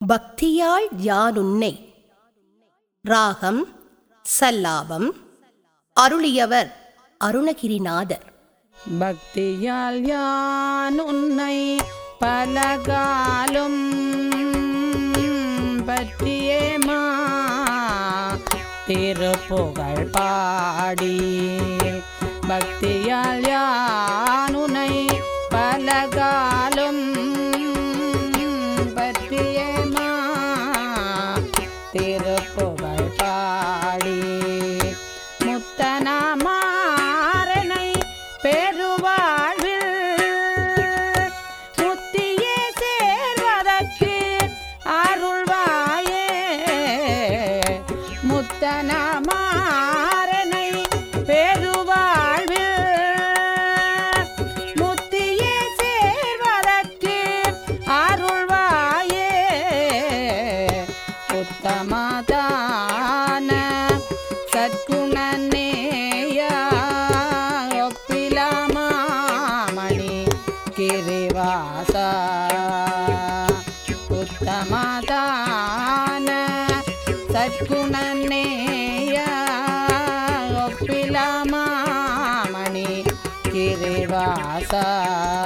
பக்தியால் யானுன்னை. ராகம் சல்லாபம். அருளியவர் அருணகிரிநாதர். பக்தியால் யானுன்னை பலகாலும் பற்றியேமா திருப்புகழ் பாடி. பக்தியால் யானுன்னை பலகாலும் பற்றியேமா திருப்புகழ் பாடி. முத்தனாமாறனை பெருவாழ்வில் முத்தியே சேர்வதற்கு அருள்வாயே. முத்தனாமாறனை பெருவாழ்வில் முத்தியே சேர்வதற்கு அருள்வாயே. உத்தமதான சத்குணநேயா ஒப்பிலாமாமணி கிரிவாசா. உத்தமதான சத்குணநேயா ஒப்பிலாமாமணி கிரிவாசா.